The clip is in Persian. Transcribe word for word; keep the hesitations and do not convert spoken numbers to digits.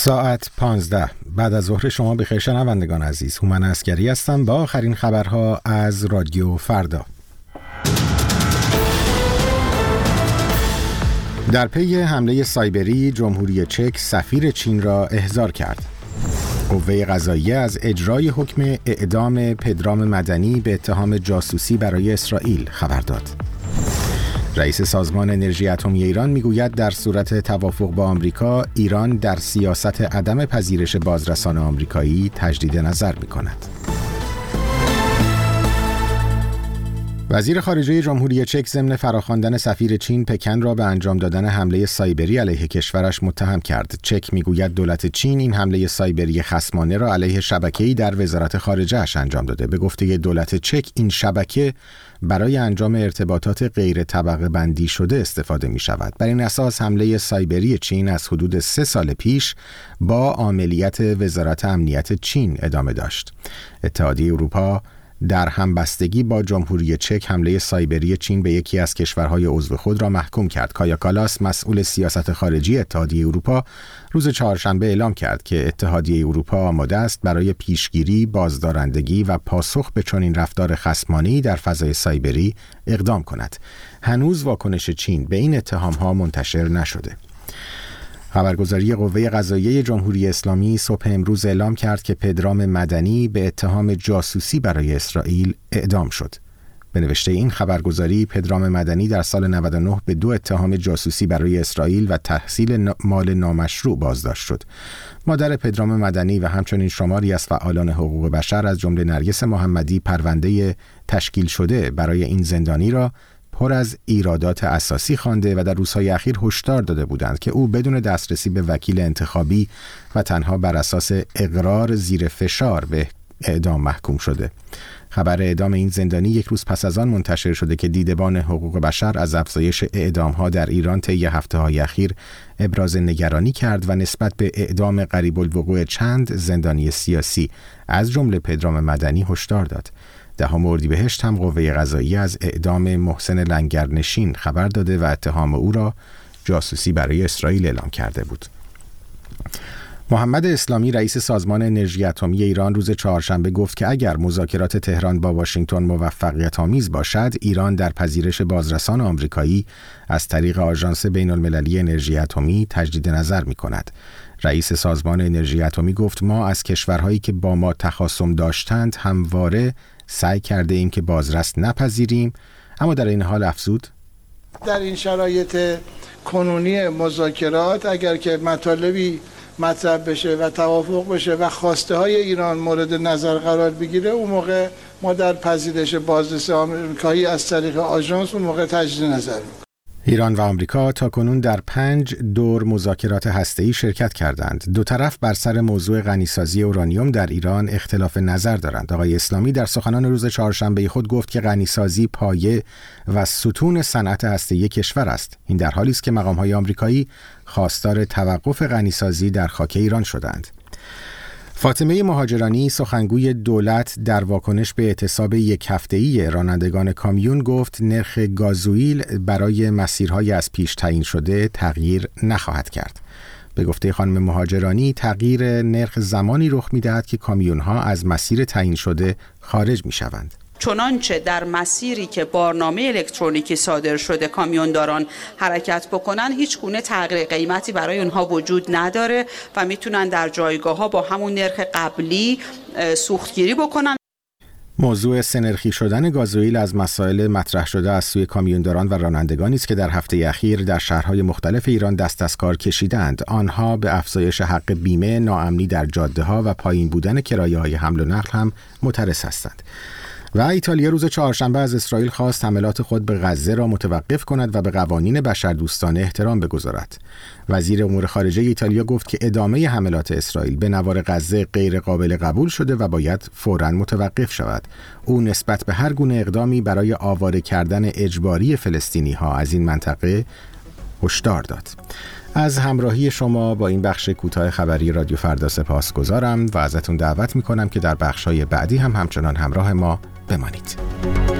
ساعت پانزده بعد از ظهر شما بخیر شنوندگان عزیز. هومن عسکری هستم با آخرین خبرها از رادیو فردا. در پی حمله سایبری جمهوری چک سفیر چین را احضار کرد. قوه قضاییه از اجرای حکم اعدام پدرام مدنی به اتهام جاسوسی برای اسرائیل خبر داد. رئیس سازمان انرژی اتمی ایران میگوید در صورت توافق با آمریکا، ایران در سیاست عدم پذیرش بازرسان آمریکایی تجدید نظر می‌کند. وزیر خارجه جمهوری چک ضمن فراخواندن سفیر چین پکن را به انجام دادن حمله سایبری علیه کشورش متهم کرد. چک میگوید دولت چین این حمله سایبری خصمانه را علیه شبکه‌ای در وزارت خارجه اش انجام داده. به گفته دولت چک این شبکه برای انجام ارتباطات غیر طبقه بندی شده استفاده می شود. بر این اساس حمله سایبری چین از حدود سه سال پیش با عاملیت وزارت امنیت چین ادامه داشت. اتحادیه اروپا در همبستگی با جمهوری چک حمله سایبری چین به یکی از کشورهای عضو خود را محکوم کرد. کایا کالاس مسئول سیاست خارجی اتحادیه اروپا روز چهارشنبه اعلام کرد که اتحادیه اروپا آماده است برای پیشگیری، بازدارندگی و پاسخ به چنین رفتار خصمانه‌ای در فضای سایبری اقدام کند. هنوز واکنش چین به این اتهام‌ها منتشر نشده. خبرگزاری قوه قضاییه جمهوری اسلامی صبح امروز اعلام کرد که پدرام مدنی به اتهام جاسوسی برای اسرائیل اعدام شد. به نوشته این خبرگزاری، پدرام مدنی در سال نود و نه به دو اتهام جاسوسی برای اسرائیل و تحصیل مال نامشروع بازداشت شد. مادر پدرام مدنی و همچنین شماری از فعالان حقوق بشر از جمله نرگس محمدی پرونده تشکیل شده برای این زندانی را پر از ایرادات اساسی خوانده و در روزهای اخیر هشدار داده بودند که او بدون دسترسی به وکیل انتخابی و تنها بر اساس اقرار زیر فشار به اعدام محکوم شده. خبر اعدام این زندانی یک روز پس از آن منتشر شده که دیدبان حقوق بشر از افزایش اعدام‌ها در ایران طی هفته‌های اخیر ابراز نگرانی کرد و نسبت به اعدام قریب الوقوع چند زندانی سیاسی از جمله پدرام مدنی هشدار داد. دهم اردیبهشت هم قوه قضاییه از اعدام محسن لنگرنشین خبر داده و اتهام او را جاسوسی برای اسرائیل اعلام کرده بود. محمد اسلامی رئیس سازمان انرژی اتمی ایران روز چهارشنبه گفت که اگر مذاکرات تهران با واشنگتن موفقیت آمیز باشد، ایران در پذیرش بازرسان آمریکایی از طریق آژانس بین المللی انرژی اتمی تجدید نظر می کند. رئیس سازمان انرژی اتمی گفت ما از کشورهایی که با ما تخاصم داشتند همواره سعی کرده ایم که بازرس نپذیریم، اما در این حال افزود در این شرایط کنونی مذاکرات اگر که مطالبی مطرح بشه و توافق بشه و خواسته های ایران مورد نظر قرار بگیره، اون موقع ما در پذیرش بازرس آمریکایی از طریق آژانس اون موقع تجدید نظر می‌کنیم. ایران و آمریکا تاکنون در پنج دور مذاکرات هسته‌ای شرکت کردند. دو طرف بر سر موضوع غنیسازی اورانیوم در ایران اختلاف نظر دارند. آقای اسلامی در سخنان روز چهارشنبه خود گفت که غنیسازی پایه و ستون صنعت هسته‌ای کشور است. این در حالی است که مقام‌های آمریکایی خواستار توقف غنیسازی در خاک ایران شدند. فاطمه مهاجرانی سخنگوی دولت در واکنش به اعتصاب یک هفته‌ای رانندگان کامیون گفت نرخ گازوئیل برای مسیرهای از پیش تعیین شده تغییر نخواهد کرد. به گفته خانم مهاجرانی تغییر نرخ زمانی رخ می‌دهد که کامیون‌ها از مسیر تعیین شده خارج می‌شوند. چنانچه در مسیری که بارنامه الکترونیکی صادر شده کامیونداران حرکت بکنن، هیچ گونه تغییر قیمتی برای اونها وجود نداره و میتونن در جایگاه‌ها با همون نرخ قبلی سوختگیری بکنن. موضوع سه‌نرخی شدن گازوئیل از مسائل مطرح شده از سوی کامیونداران و رانندگانی است که در هفته اخیر در شهرهای مختلف ایران دست از کار کشیدند. آنها به افزایش حق بیمه، ناامنی در جاده‌ها و پایین بودن کرایه‌های حمل و نقل هم معترض هستند. و ایتالیا روز چهارشنبه از اسرائیل خواست حملات خود به غزه را متوقف کند و به قوانین بشردوستانه احترام بگذارد. وزیر امور خارجه ایتالیا گفت که ادامه حملات اسرائیل به نوار غزه غیر قابل قبول شده و باید فوراً متوقف شود. او نسبت به هر گونه اقدامی برای آواره کردن اجباری فلسطینی‌ها از این منطقه هشدار داد. از همراهی شما با این بخش کوتاه خبری رادیو فردا سپاسگزارم و ازتون دعوت می‌کنم که در بخش‌های بعدی هم همچنان همراه ما بمانید.